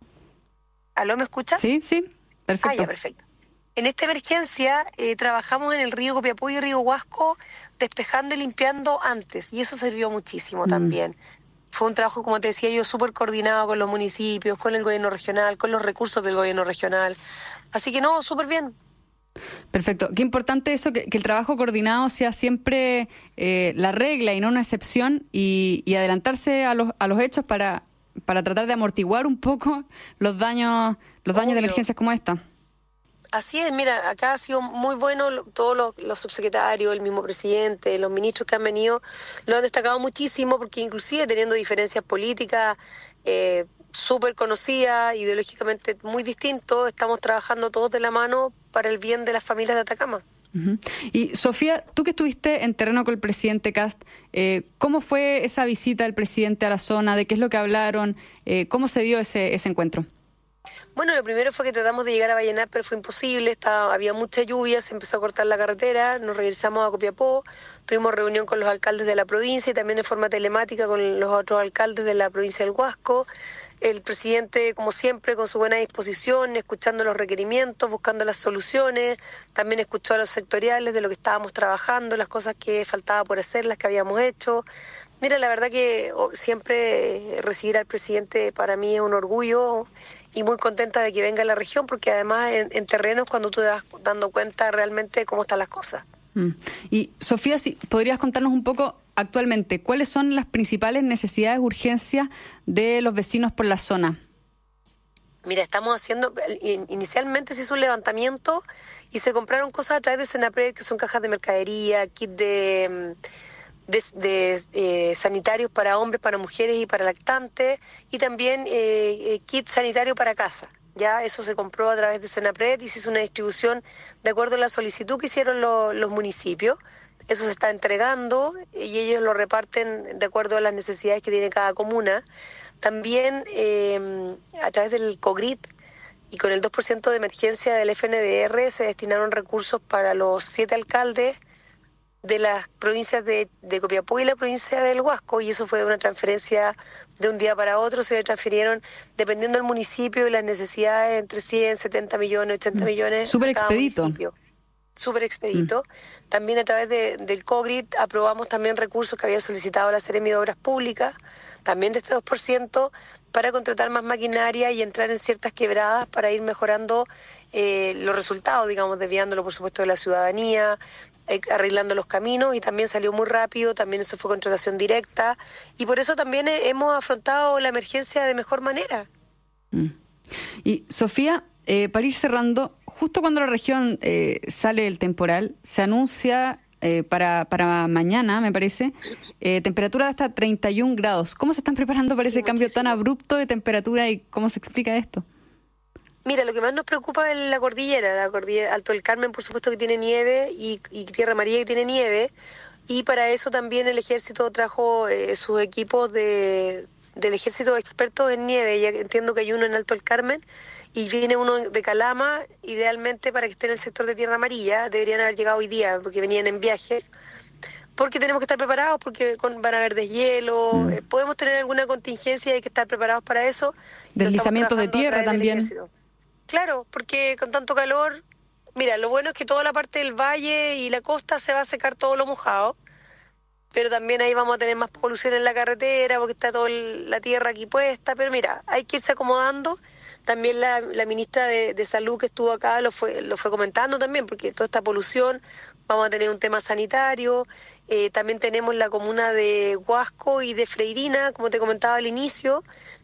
¿Aló, me escuchas? Sí, perfecto. Ya, perfecto. En esta emergencia trabajamos en el río Copiapó y río Huasco despejando y limpiando antes, y eso sirvió muchísimo también. Fue un trabajo, como te decía yo, súper coordinado con los municipios, con el gobierno regional, con los recursos del gobierno regional. Así que no, súper bien. Perfecto. Qué importante eso, que el trabajo coordinado sea siempre la regla y no una excepción, y adelantarse a los hechos para tratar de amortiguar un poco los daños de emergencias como esta. Así es, mira, acá ha sido muy bueno, todos los subsecretarios, el mismo presidente, los ministros que han venido, lo han destacado muchísimo, porque inclusive teniendo diferencias políticas súper conocidas, ideológicamente muy distintos, estamos trabajando todos de la mano para el bien de las familias de Atacama. Y Sofía, tú que estuviste en terreno con el presidente Kast, ¿cómo fue esa visita del presidente a la zona? ¿De qué es lo que hablaron? ¿Cómo se dio ese encuentro? Bueno, lo primero fue que tratamos de llegar a Vallenar, pero fue imposible, había mucha lluvia, se empezó a cortar la carretera, nos regresamos a Copiapó, tuvimos reunión con los alcaldes de la provincia y también en forma telemática con los otros alcaldes de la provincia del Huasco. El presidente, como siempre, con su buena disposición, escuchando los requerimientos, buscando las soluciones, también escuchó a los sectoriales de lo que estábamos trabajando, las cosas que faltaba por hacer, las que habíamos hecho. Mira, la verdad que siempre recibir al presidente para mí es un orgullo, y muy contenta de que venga a la región, porque además en terrenos cuando tú te vas dando cuenta realmente de cómo están las cosas. Y Sofía, si podrías contarnos un poco actualmente, ¿cuáles son las principales necesidades, urgencias de los vecinos por la zona? Mira, estamos haciendo, inicialmente se hizo un levantamiento y se compraron cosas a través de Senapred, que son cajas de mercadería, kit de sanitarios para hombres, para mujeres y para lactantes, y también kit sanitario para casa. Ya eso se compró a través de Senapred y se hizo una distribución de acuerdo a la solicitud que hicieron los municipios. Eso se está entregando y ellos lo reparten de acuerdo a las necesidades que tiene cada comuna. También a través del COGRIT y con el 2% de emergencia del FNDR se destinaron recursos para los 7 alcaldes de las provincias de Copiapó y la provincia del Huasco, y eso fue una transferencia de un día para otro. Se le transfirieron, dependiendo del municipio y las necesidades, entre 100, 70 millones, 80 millones Súper a cada expedito. municipio. Súper expedito. También a través del COGRIT aprobamos también recursos que había solicitado la Seremi de Obras Públicas, también de este 2%, para contratar más maquinaria y entrar en ciertas quebradas para ir mejorando los resultados, digamos, desviándolo por supuesto de la ciudadanía, arreglando los caminos, y también salió muy rápido, también eso fue contratación directa, y por eso también hemos afrontado la emergencia de mejor manera. Y Sofía, para ir cerrando, justo cuando la región sale del temporal, se anuncia para mañana, me parece, temperatura de hasta 31 grados. ¿Cómo se están preparando para ese cambio tan abrupto de temperatura y cómo se explica esto? Mira, lo que más nos preocupa es la cordillera Alto del Carmen, por supuesto, que tiene nieve, y Tierra Amarilla, que tiene nieve, y para eso también el Ejército trajo sus equipos del Ejército expertos en nieve. Ya entiendo que hay uno en Alto del Carmen y viene uno de Calama, idealmente para que esté en el sector de Tierra Amarilla. Deberían haber llegado hoy día porque venían en viaje, porque tenemos que estar preparados, porque van a haber deshielo, podemos tener alguna contingencia y hay que estar preparados para eso. Deslizamientos de tierra también. Claro, porque con tanto calor, mira, lo bueno es que toda la parte del valle y la costa se va a secar todo lo mojado, pero también ahí vamos a tener más polución en la carretera porque está toda la tierra aquí puesta. Pero mira, hay que irse acomodando. También la ministra de Salud que estuvo acá lo fue comentando también, porque toda esta polución, vamos a tener un tema sanitario. También tenemos la comuna de Huasco y de Freirina, como te comentaba al inicio,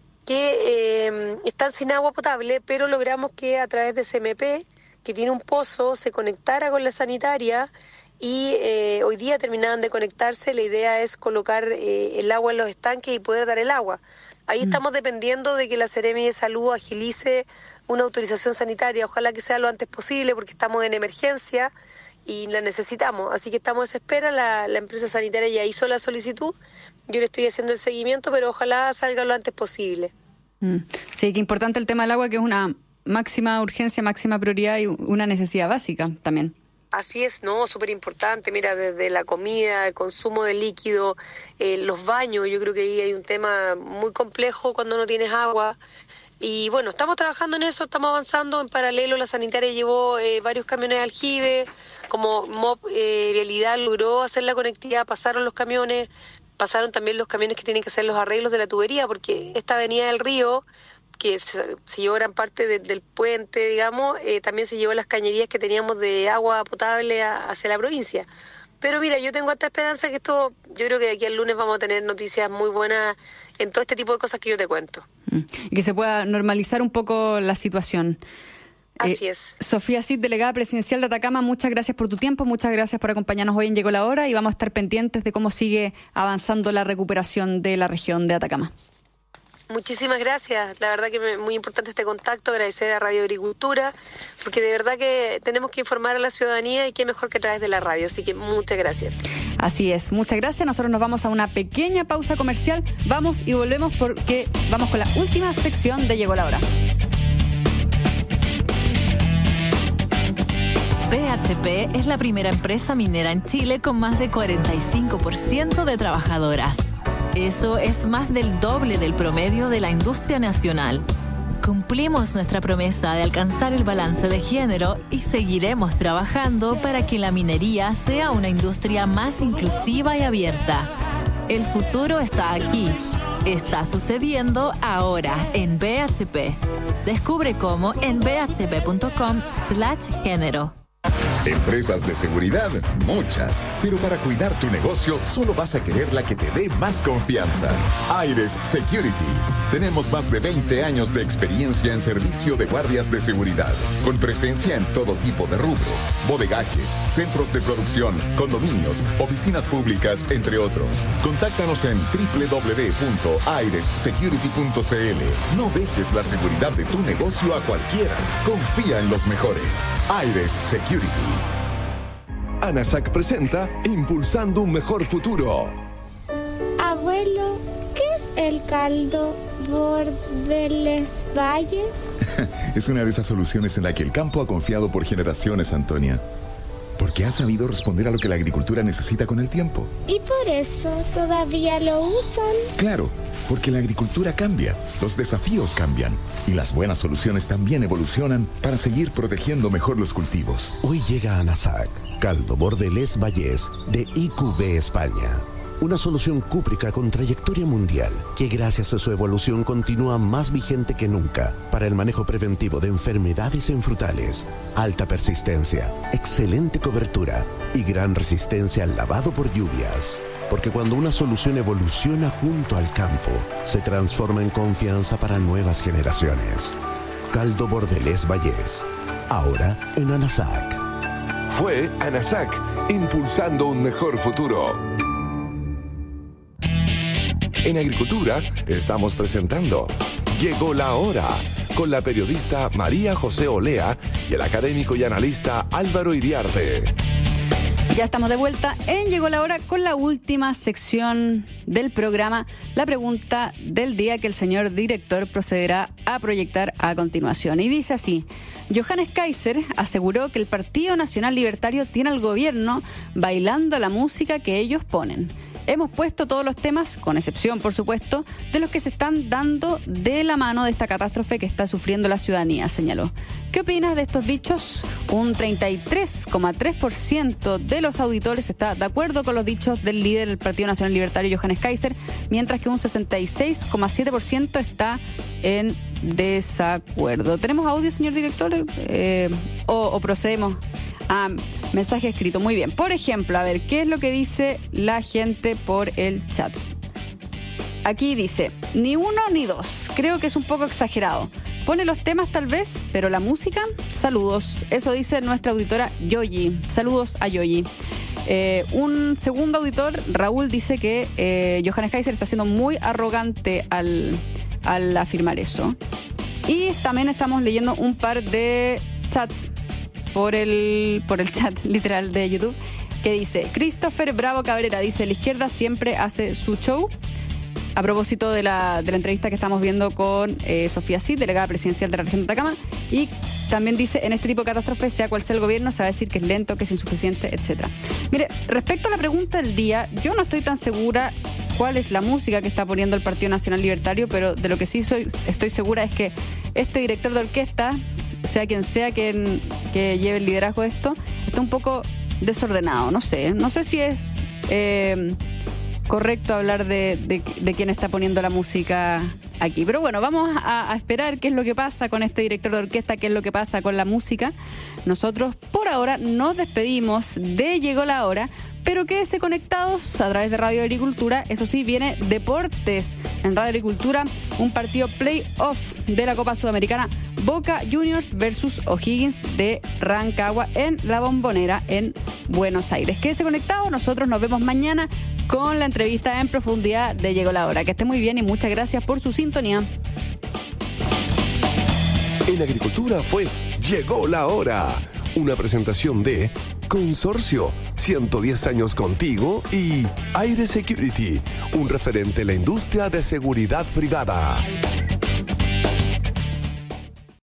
que están sin agua potable, pero logramos que a través de CMP, que tiene un pozo, se conectara con la sanitaria, y hoy día terminaban de conectarse. La idea es colocar el agua en los estanques y poder dar el agua. Ahí estamos dependiendo de que la Seremi de Salud agilice una autorización sanitaria, ojalá que sea lo antes posible, porque estamos en emergencia y la necesitamos. Así que estamos a espera. La empresa sanitaria ya hizo la solicitud, yo le estoy haciendo el seguimiento, pero ojalá salga lo antes posible. Sí, que importante el tema del agua, que es una máxima urgencia, máxima prioridad y una necesidad básica también. Así es, no, súper importante. Mira, desde la comida, el consumo de líquido, los baños, yo creo que ahí hay un tema muy complejo cuando no tienes agua. Y bueno, estamos trabajando en eso, estamos avanzando. En paralelo, la sanitaria llevó varios camiones de aljibe, como MOP Vialidad logró hacer la conectividad, pasaron los camiones, pasaron también los camiones que tienen que hacer los arreglos de la tubería, porque esta avenida del río, que se llevó gran parte del puente, digamos, también se llevó las cañerías que teníamos de agua potable hacia la provincia. Pero mira, yo tengo esta esperanza que esto, yo creo que de aquí al lunes vamos a tener noticias muy buenas en todo este tipo de cosas que yo te cuento. Y que se pueda normalizar un poco la situación. Así es. Sofía Cid, delegada presidencial de Atacama, muchas gracias por tu tiempo, muchas gracias por acompañarnos hoy en Llegó la Hora, y vamos a estar pendientes de cómo sigue avanzando la recuperación de la región de Atacama. Muchísimas gracias, la verdad que es muy importante este contacto, agradecer a Radio Agricultura, porque de verdad que tenemos que informar a la ciudadanía, y qué mejor que a través de la radio, así que muchas gracias. Así es, muchas gracias. Nosotros nos vamos a una pequeña pausa comercial, vamos y volvemos porque vamos con la última sección de Llegó la Hora. BHP es la primera empresa minera en Chile con más de 45% de trabajadoras. Eso es más del doble del promedio de la industria nacional. Cumplimos nuestra promesa de alcanzar el balance de género y seguiremos trabajando para que la minería sea una industria más inclusiva y abierta. El futuro está aquí. Está sucediendo ahora en BHP. Descubre cómo en bhp.com/género. Empresas de seguridad, muchas. Pero para cuidar tu negocio, solo vas a querer la que te dé más confianza. Aires Security. Tenemos más de 20 años de experiencia en servicio de guardias de seguridad, con presencia en todo tipo de rubro: bodegajes, centros de producción, condominios, oficinas públicas, entre otros. Contáctanos en www.airessecurity.cl. No dejes la seguridad de tu negocio a cualquiera. Confía en los mejores. Aires Security. ANASAC presenta Impulsando un Mejor Futuro. Abuelo, ¿qué es el caldo Bordeles Valles? Es una de esas soluciones en la que el campo ha confiado por generaciones, Antonia. Porque ha sabido responder a lo que la agricultura necesita con el tiempo. ¿Y por eso todavía lo usan? Claro, porque la agricultura cambia, los desafíos cambian y las buenas soluciones también evolucionan para seguir protegiendo mejor los cultivos. Hoy llega Anasac, caldo Bordelaise Vallés de IQV España. Una solución cúprica con trayectoria mundial que gracias a su evolución continúa más vigente que nunca para el manejo preventivo de enfermedades en frutales, alta persistencia, excelente cobertura y gran resistencia al lavado por lluvias. Porque cuando una solución evoluciona junto al campo, se transforma en confianza para nuevas generaciones. Caldo Bordelaise Vallés, ahora en Anasac. Fue Anasac, impulsando un mejor futuro. En Agricultura estamos presentando Llegó la Hora, con la periodista María José Olea y el académico y analista Álvaro Iriarte. Ya estamos de vuelta en Llegó la Hora con la última sección del programa, la pregunta del día que el señor director procederá a proyectar a continuación. Y dice así: Johannes Kaiser aseguró que el Partido Nacional Libertario tiene al gobierno bailando la música que ellos ponen. Hemos puesto todos los temas, con excepción, por supuesto, de los que se están dando de la mano de esta catástrofe que está sufriendo la ciudadanía, señaló. ¿Qué opinas de estos dichos? Un 33,3% de los auditores está de acuerdo con los dichos del líder del Partido Nacional Libertario, Johannes Kaiser, mientras que un 66,7% está en desacuerdo. ¿Tenemos audio, señor director? ¿O procedemos a mensaje escrito? Muy bien. Por ejemplo, a ver, ¿qué es lo que dice la gente por el chat? Aquí dice: ni uno ni dos. Creo que es un poco exagerado. Pone los temas tal vez, pero la música, saludos. Eso dice nuestra auditora Yoyi. Saludos a Yoyi. Un segundo auditor, Raúl, dice que Johannes Kaiser está siendo muy arrogante al afirmar eso. Y también estamos leyendo un par de chats por el chat literal de YouTube, que dice: Christopher Bravo Cabrera dice: la izquierda siempre hace su show. A propósito de la entrevista que estamos viendo con Sofía Cid, delegada presidencial de la región de Atacama, y también dice: en este tipo de catástrofes, sea cual sea el gobierno, se va a decir que es lento, que es insuficiente, etcétera. Mire, respecto a la pregunta del día, yo no estoy tan segura cuál es la música que está poniendo el Partido Nacional Libertario, pero de lo que sí estoy segura es que este director de orquesta, sea quien sea que lleve el liderazgo de esto, está un poco desordenado. No sé si es correcto hablar de quién está poniendo la música aquí. Pero bueno, vamos a esperar qué es lo que pasa con este director de orquesta, qué es lo que pasa con la música. Nosotros por ahora nos despedimos de Llegó la Hora, pero quédese conectados a través de Radio Agricultura. Eso sí, viene Deportes en Radio Agricultura, un partido play-off de la Copa Sudamericana, Boca Juniors versus O'Higgins de Rancagua en La Bombonera en Buenos Aires. Quédese conectado, nosotros nos vemos mañana con la entrevista en profundidad de Llegó la Hora. Que esté muy bien y muchas gracias por su sintonía. En Agricultura fue Llegó la Hora, una presentación de Consorcio, 110 años contigo, y Aire Security, un referente en la industria de seguridad privada.